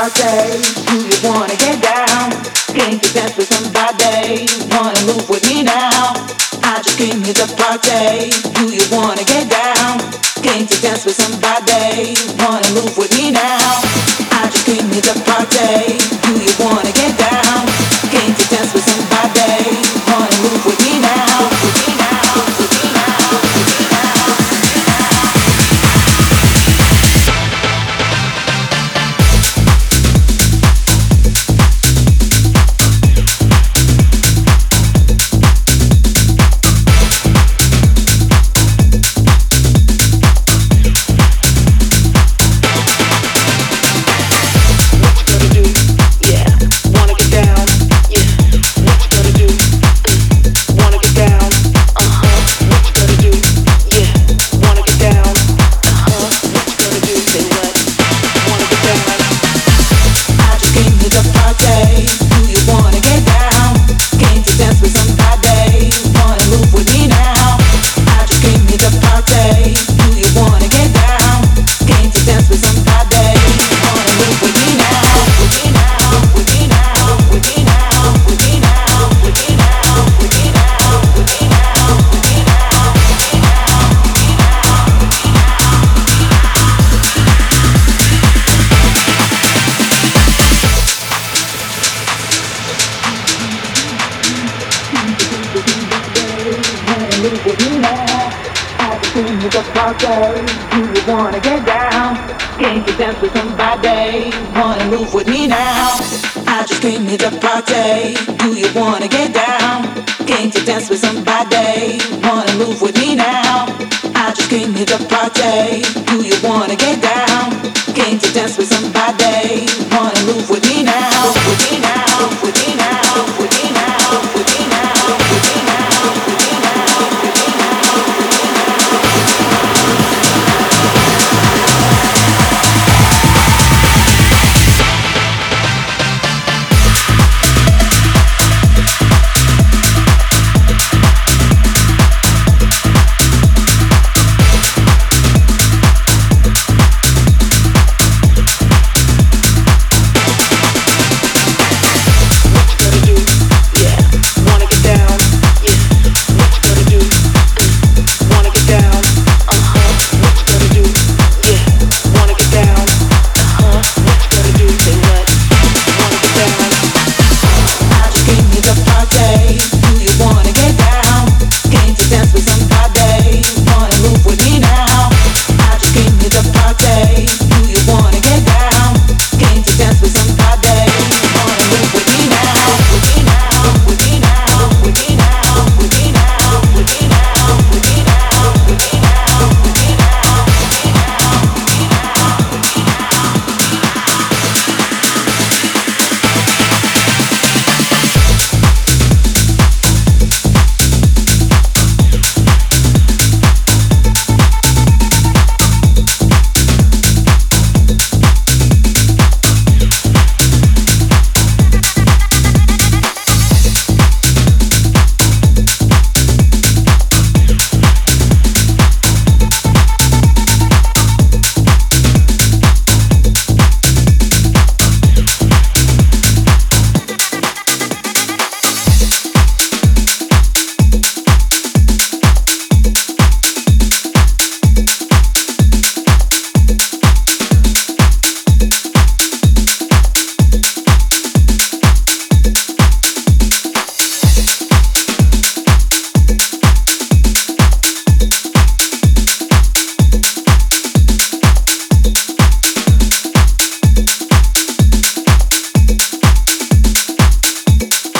party? Do you wanna get down? Came to dance with somebody. Wanna move with me now? I just came here to party. Do you wanna get down? Came to dance with somebody. Wanna move with me now? I just came here to party. Do you wanna get down? Came to dance with somebody. Wanna move with me now? With me now? With me now? With me now? Do you wanna get down? Came to dance with somebody. Wanna move with me now? I just came here to party. Do you wanna get down? Came to dance with somebody. Wanna move with me now? I just came here to party. Do you wanna get down? Came to dance with somebody. Wanna move with me now? With me now? With me now?